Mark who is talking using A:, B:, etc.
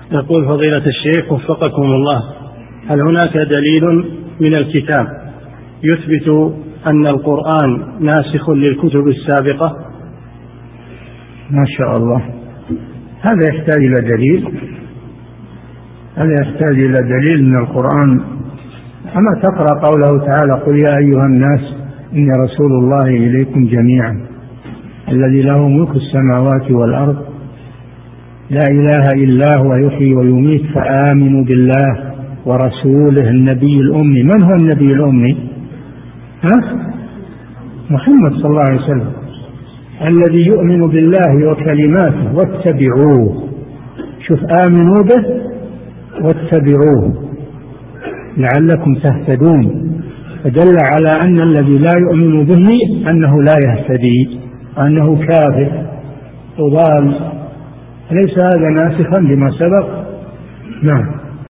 A: يقول فضيلة الشيخ وفقكم الله، هل هناك دليل من الكتاب يثبت أن القرآن ناسخ للكتب السابقة؟
B: ما شاء الله، هذا يحتاج إلى دليل من القرآن. أما تقرأ قوله تعالى قل يا أيها الناس إني رسول الله إليكم جميعا الذي له ملك السماوات والأرض لا إله إلا هو يحيي ويميت فآمنوا بالله ورسوله النبي الأمي. من هو النبي الأمي؟ محمد صلى الله عليه وسلم، الذي يؤمن بالله وكلماته واتبعوه. شوف، آمنوا به واتبعوه لعلكم تهتدون، فدل على أن الذي لا يؤمن به أنه لا يهتدي، أنه كافر وضال. ليس هذا ناسخا لما سبق. نعم.